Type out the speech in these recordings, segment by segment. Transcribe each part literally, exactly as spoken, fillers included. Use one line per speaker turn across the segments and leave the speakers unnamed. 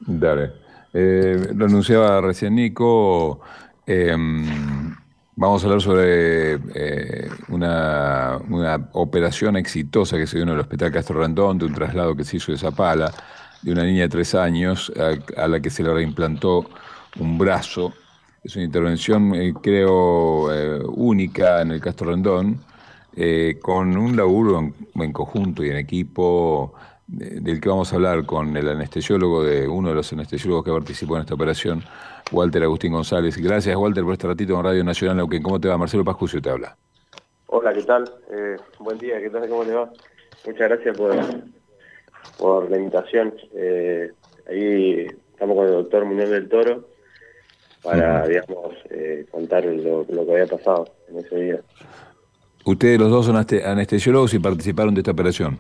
Dale. Eh, lo anunciaba recién Nico. eh, Vamos a hablar sobre eh, una, una operación exitosa que se dio en el Hospital Castro Rondón, de un traslado que se hizo de Zapala, de una niña de tres años a, a la que se le reimplantó un brazo. Es una intervención, eh, creo, eh, única en el Castro Rondón, eh, con un laburo en, en conjunto y en equipo de- del que vamos a hablar con el anestesiólogo de uno de los anestesiólogos que participó en esta operación, Walter Agustín González. Gracias, Walter, por este ratito en Radio Nacional Neuquén. ¿Cómo te va? Marcelo Pascucio te habla.
Hola, ¿qué tal? Eh, buen día, ¿qué tal? ¿Cómo le va? Muchas gracias por, por la invitación. Eh, ahí estamos con el doctor Muñoz del Toro
Ujú.
para, digamos, eh, contar lo, lo que había pasado en ese día.
Ustedes los dos son aste- anestesiólogos y participaron de esta operación.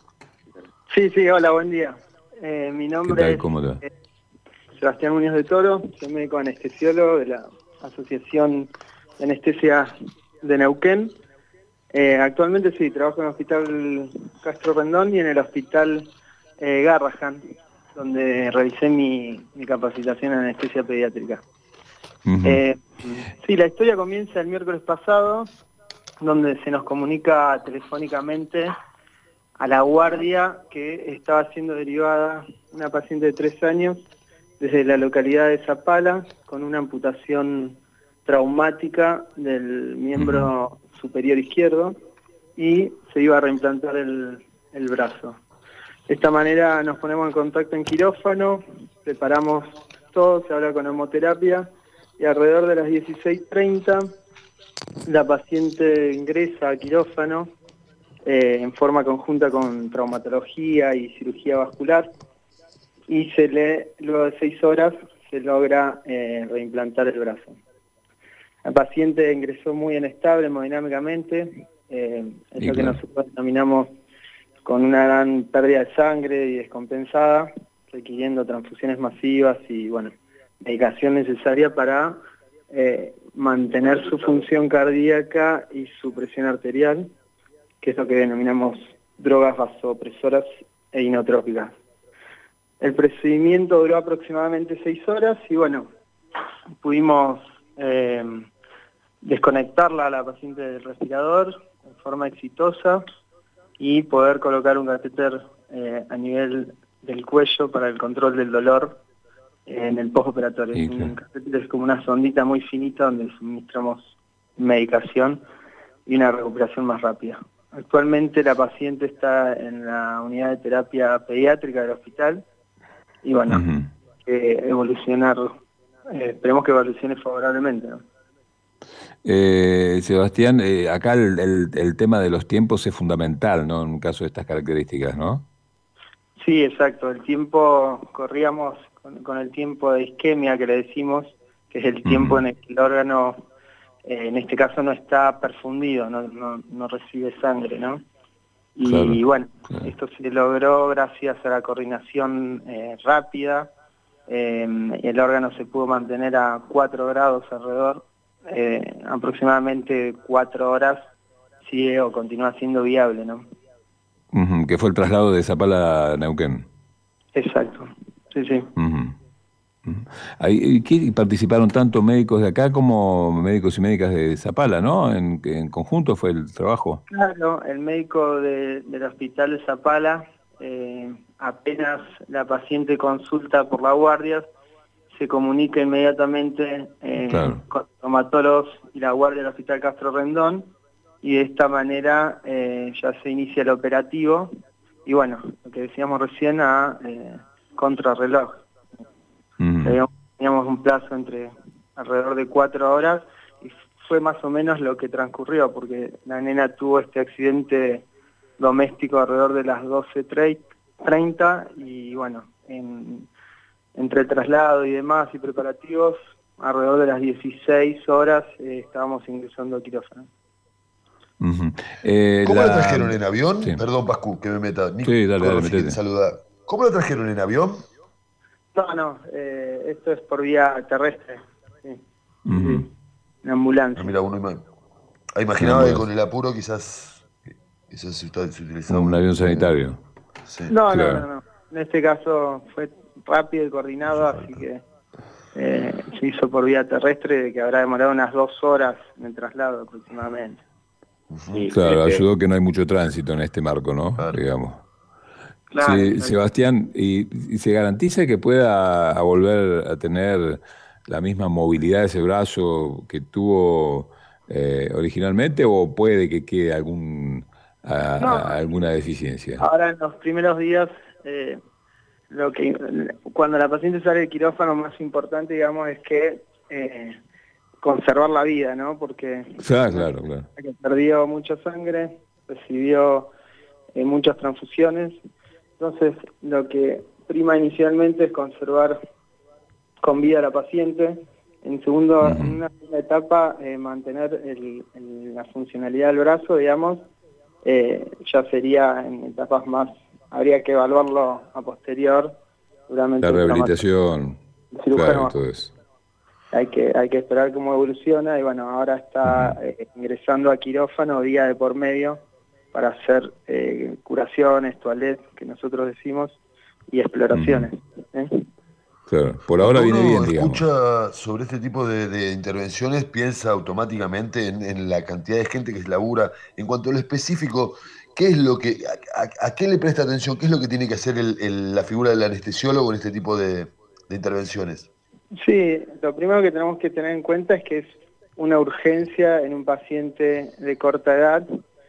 Sí, sí, hola, buen día. Eh, mi
¿Qué
nombre
tal?
es
¿Cómo te va?
eh, Sebastián Muñoz de Toro, soy médico anestesiólogo de la Asociación de Anestesia de Neuquén. Eh, actualmente sí, trabajo en el Hospital Castro Rendón y en el Hospital eh, Garrahan, donde realicé mi, mi capacitación en anestesia pediátrica.
Ujú.
Eh, sí, la historia comienza el miércoles pasado, donde se nos comunica telefónicamente a la guardia que estaba siendo derivada una paciente de tres años desde la localidad de Zapala con una amputación traumática del
Ujú.
miembro superior izquierdo y se iba a reimplantar el, el brazo. De esta manera nos ponemos en contacto en quirófano, preparamos todo, se habla con hemoterapia y alrededor de las dieciséis treinta la paciente ingresa a quirófano eh, en forma conjunta con traumatología y cirugía vascular y se le, luego de seis horas se logra eh, reimplantar el brazo. La paciente ingresó muy inestable hemodinámicamente, eh, es
Y
lo que
claro.
nosotros denominamos con una gran pérdida de sangre y descompensada, requiriendo transfusiones masivas y bueno, medicación necesaria para eh, mantener su función cardíaca y su presión arterial, que es lo que denominamos drogas vasopresoras e inotrópicas. El procedimiento duró aproximadamente seis horas y bueno, pudimos eh, desconectarla a la paciente del respirador de forma exitosa y poder colocar un catéter eh, a nivel del cuello para el control del dolor eh, en el postoperatorio. Es
Y
un
claro.
catéter, es como una sondita muy finita donde suministramos medicación y una recuperación más rápida. Actualmente la paciente está en la unidad de terapia pediátrica del hospital y bueno,
Ujú.
eh, evolucionar, eh, esperemos que evolucione favorablemente, ¿no?
Eh, Sebastián, eh, acá el, el- el tema de los tiempos es fundamental, ¿no? En un caso de estas características, ¿no?
Sí, exacto, el tiempo, corríamos con, con el tiempo de isquemia que le decimos, que es el tiempo
Ujú.
en el que el órgano, eh, en este caso no está perfundido, no, no, no recibe sangre, ¿no? Y
Claro,
bueno,
claro.
esto se logró gracias a la coordinación eh, rápida, eh, el órgano se pudo mantener a cuatro grados alrededor, eh, aproximadamente cuatro horas, sigue o continúa siendo viable, ¿no?
Ujú. Que fue el traslado de Zapala a Neuquén.
Exacto, sí, sí.
Ujú. Ujú. Ahí, ¿y qué participaron tanto médicos de acá como médicos y médicas de Zapala, ¿no? En, en conjunto fue el trabajo.
Claro, el médico de- del hospital de Zapala, eh, apenas la paciente consulta por la guardia, se comunica inmediatamente eh,
Claro.
con traumatólogos y la guardia del Hospital Castro Rendón y de esta manera eh, ya se inicia el operativo y bueno, lo que decíamos recién a eh, contrarreloj.
Ujú.
Teníamos, teníamos un plazo entre alrededor de cuatro horas y fue más o menos lo que transcurrió porque la nena tuvo este accidente doméstico alrededor de las doce treinta y bueno, en entre el traslado y demás y preparativos, alrededor de las dieciséis horas eh, estábamos ingresando a quirófano.
Ujú. Eh,
¿Cómo la
la...
trajeron en avión?
Sí,
Perdón, Pascu, que me meta.
sí, dale,
Nico
dale,
Rossi, que te
metete.
saluda. ¿Cómo la trajeron en avión?
No, no, eh, esto es por vía terrestre, sí, sí,
Ujú.
sí, en
Ah,
ambulancia.
mira, uno ima- ah,
Una
imaginaba que con
ambulancia.
el apuro quizás, quizás se, uta- se utilizaba
Un
un,
avión
un avión.
sanitario.
Sí.
No, no, no,
Claro.
no. En este caso fue rápido y coordinado, así que eh, se hizo por vía terrestre, que habrá demorado unas dos horas en el traslado aproximadamente.
Y,
Claro,
este,
ayudó que no hay mucho tránsito en este marco, ¿no?
Claro.
Digamos.
Claro,
Sí,
exacto.
Sebastián, ¿y, y se garantiza que pueda a volver a tener la misma movilidad de ese brazo que tuvo eh, originalmente o puede que quede algún, a-
No,
a- alguna deficiencia?
ahora en los primeros días, eh, lo que cuando la paciente sale del quirófano, más importante, digamos, es que eh, conservar la vida, ¿no? Porque
Ah,
una
claro, claro.
persona que perdió mucha sangre, recibió eh, muchas transfusiones, entonces lo que prima inicialmente es conservar con vida a la paciente. En segundo,
Ujú.
en una segunda etapa, eh, mantener el- el- la funcionalidad del brazo, digamos, eh, ya sería en etapas más, habría que evaluarlo a posterior, seguramente
La
el traumatólogo,
rehabilitación,
el
claro, y
cirujano.
todo eso.
Hay que, hay que esperar cómo evoluciona y bueno, ahora está
Ujú.
eh, ingresando a quirófano día de por medio para hacer eh, curaciones, toilettes, que nosotros decimos, y exploraciones. ¿eh?
Claro. Por ahora
Cuando
viene
uno
bien, digamos.
escucha sobre este tipo de, de intervenciones, piensa automáticamente en, en la cantidad de gente que se labura. En cuanto a lo específico, ¿qué es lo que, a, a- a qué le presta atención? ¿Qué es lo que tiene que hacer el- el- la figura del anestesiólogo en este tipo de, de intervenciones?
Sí, lo primero que tenemos que tener en cuenta es que es una urgencia en un paciente de corta edad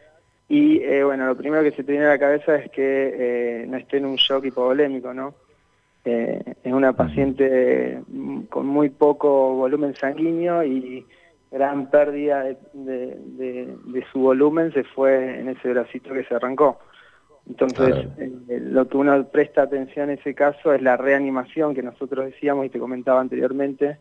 y eh, bueno, lo primero que se te viene a la cabeza es que eh, no esté en un shock hipovolémico, ¿no? Eh, es una paciente mm, con muy poco volumen sanguíneo y gran pérdida de, de- de- de su volumen se fue en ese bracito que se arrancó. Entonces,
Claro.
eh, lo que uno presta atención en ese caso es la reanimación que nosotros decíamos y te comentaba anteriormente,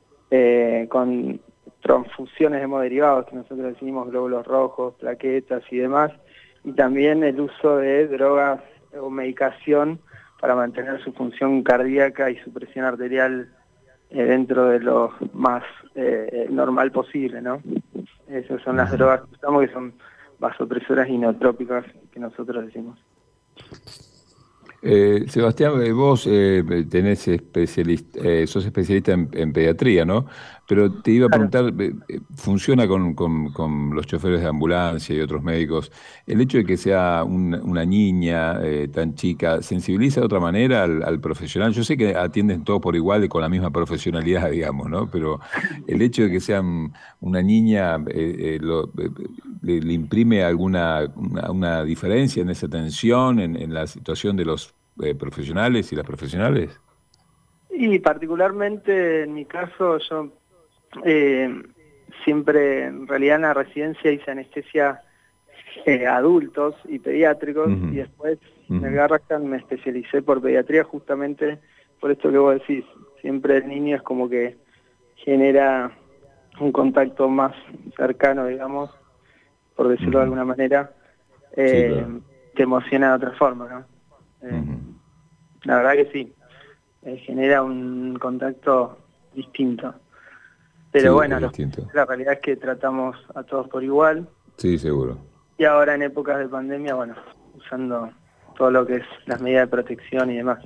eh, con transfusiones de hemoderivados, que nosotros decimos glóbulos rojos, plaquetas y demás, y también el uso de drogas o medicación para mantener su función cardíaca y su presión arterial eh, dentro de lo más eh, normal posible, ¿no? Esas son las
Ujú.
drogas que usamos, que son vasopresoras inotrópicas, que nosotros decimos.
Eh, Sebastián, eh, vos eh, tenés especialista, eh, sos especialista en, en pediatría, ¿no? Pero te iba a
Claro.
preguntar, eh, eh, ¿funciona con, con- con los choferes de ambulancia y otros médicos? El hecho de que sea un- una niña eh, tan chica, ¿sensibiliza de otra manera al, al profesional? Yo sé que atienden todos por igual y con la misma profesionalidad, digamos, ¿no? Pero el hecho de que sean una niña, eh, eh, lo- eh, le, le imprime alguna una, una diferencia en esa atención, en, en la situación de los eh, profesionales y las profesionales.
Y particularmente en mi caso, yo eh, siempre, en realidad en la residencia hice anestesia eh, adultos y pediátricos,
Ujú.
y después en el
Ujú.
Garrahan me especialicé por pediatría justamente por esto que vos decís. Siempre el niño es como que genera un contacto más cercano, digamos, por decirlo de
Ujú.
alguna manera,
Sí,
eh,
claro.
te emociona de otra forma, ¿no? Eh,
Ujú.
La verdad que sí, eh, genera un contacto distinto. Pero
Sí,
bueno,
es
lo-
distinto.
la realidad es que tratamos a todos por igual
Sí, seguro.
y ahora en épocas de pandemia, bueno, usando todo lo que es las medidas de protección y demás.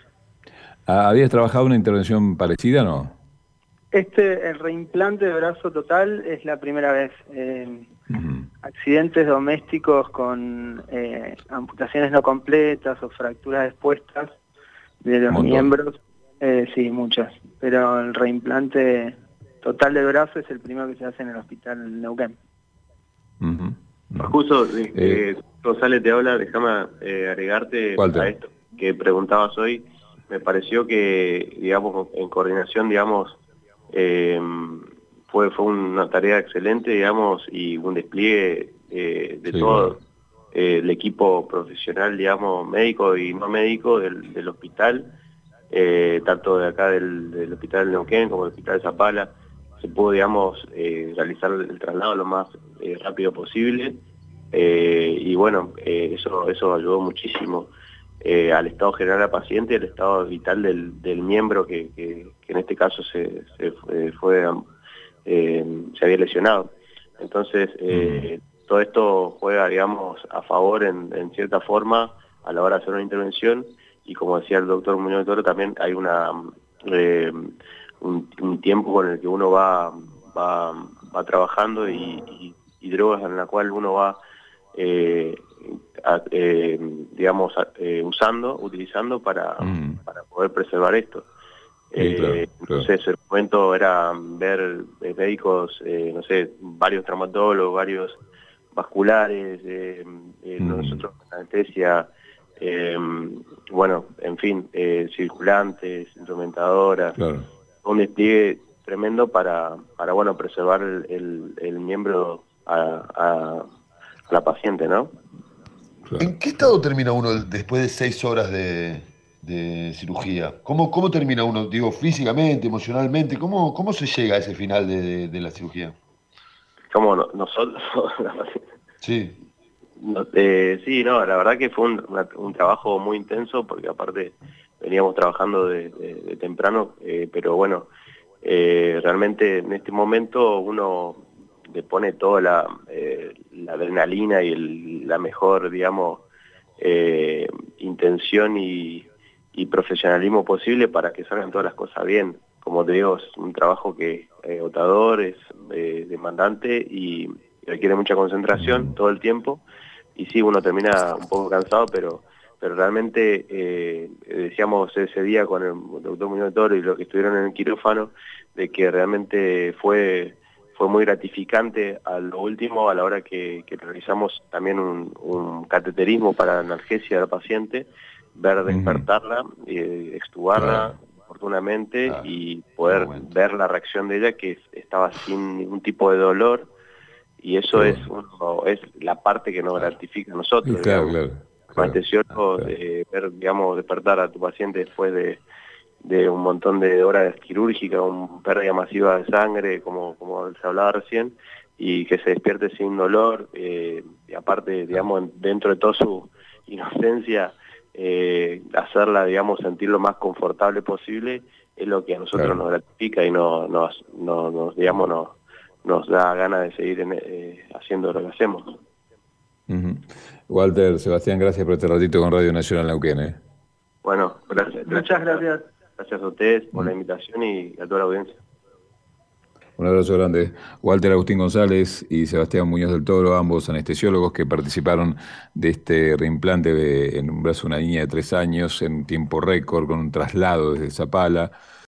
Ah, ¿habías trabajado una intervención parecida, no?
Este, el reimplante de brazo total es la primera vez. Eh,
Ujú.
accidentes domésticos con eh, amputaciones no completas o fracturas expuestas de los
Montón.
miembros, eh, sí, muchas. Pero el reimplante total de brazo es el primero que se hace en el hospital Neuquén.
Ujú. Ujú.
Justo, eh,
Eh,
González te habla, déjame eh, agregarte
Walter.
a esto que preguntabas hoy. Me pareció que, digamos, en coordinación, digamos, eh, fue fue una tarea excelente, digamos, y un despliegue eh, de
Sí,
todo
claro.
eh, el equipo profesional, digamos, médico y no médico del, del hospital, eh, tanto de acá del, del hospital Neuquén como del hospital Zapala. Se pudo, digamos, eh, realizar el traslado lo más eh, rápido posible, eh, y bueno, eh, eso eso ayudó muchísimo eh, al estado general del paciente y al estado vital del, del miembro que, que, que en este caso se, se fue, fue, eh, se había lesionado. Entonces, eh, todo esto juega, digamos, a favor en, en cierta forma a la hora de hacer una intervención, y como decía el doctor Muñoz de Toro, también hay una eh, un, un tiempo con el que uno va va, va trabajando y, y, y drogas en la cual uno va eh, a, eh, digamos a, eh, usando, utilizando para,
Mm.
para poder preservar esto.
Sí, claro,
Eh,
claro.
entonces el momento era ver eh, médicos, eh, no sé, varios traumatólogos, varios vasculares, eh, eh,
Mm.
nosotros con anestesia, eh, bueno, en fin, eh, circulantes, instrumentadoras,
Claro.
un despliegue tremendo para, para bueno, preservar el, el, el miembro a, a la paciente, ¿no?
Claro.
¿En qué estado termina uno después de seis horas de, de cirugía? ¿Cómo, cómo termina uno? Digo, físicamente, emocionalmente, ¿cómo, cómo se llega a ese final de, de- de la cirugía?
Como no- nosotros,
Sí,
no, eh, sí, no, la verdad que fue un, una- un trabajo muy intenso porque aparte veníamos trabajando de, de- de temprano, eh, pero bueno, eh, realmente en este momento uno le pone toda la, eh, la adrenalina y el- la mejor, digamos, eh, intención y, y profesionalismo posible para que salgan todas las cosas bien. Como te digo, es un trabajo que es agotador, es eh, demandante y requiere mucha concentración
Mm.
todo el tiempo. Y sí, uno termina un poco cansado, pero pero realmente eh, decíamos ese día con el doctor Muñoz de Toro y los que estuvieron en el quirófano, de que realmente fue fue muy gratificante a lo último, a la hora que, que realizamos también un, un cateterismo para la analgesia de la paciente, ver
Ujú.
despertarla, eh, extubarla
Claro,
oportunamente
claro,
y
qué
poder
momento.
ver la reacción de ella, que estaba sin ningún tipo de dolor, y
qué
eso es,
bueno.
uno, es la parte que nos
Claro,
gratifica a
Y
nosotros,
claro,
digamos.
claro,
Como
claro,
ah,
anestesiólogos,
claro.
eh, ver, digamos, despertar a tu paciente después de, de un montón de horas quirúrgicas, una pérdida masiva de sangre, como, como se hablaba recién, y que se despierte sin dolor, eh, y aparte,
claro.
digamos, dentro de toda su inocencia, eh, hacerla, digamos, sentir lo más confortable posible, es lo que a nosotros
Claro.
nos gratifica y no, nos, no, nos, digamos, nos, nos da ganas de seguir en, eh, haciendo lo que hacemos.
Ujú. Walter, Sebastián, gracias por este ratito con Radio Nacional Neuquén, ¿eh?
Bueno, gracias,
Muchas
gracias,
gracias.
gracias a ustedes por la
Un
invitación y a toda la audiencia.
un abrazo grande. Walter Agustín González y Sebastián Muñoz del Toro, ambos anestesiólogos que participaron de este reimplante de- en un brazo de una niña de tres años en tiempo récord, con un traslado desde Zapala.